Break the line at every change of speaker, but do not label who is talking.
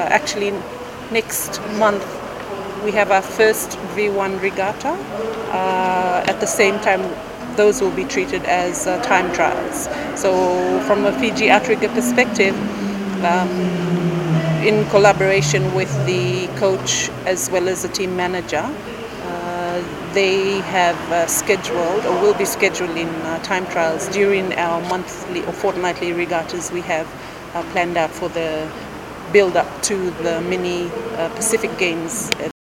actually next month we have our first V1 regatta. At the same time, those will be treated as time trials. So from a Fiji Outrigger perspective, in collaboration with the coach as well as the team manager, they have scheduled or will be scheduling time trials during our monthly or fortnightly regattas we have planned out for the build up to the mini Pacific Games at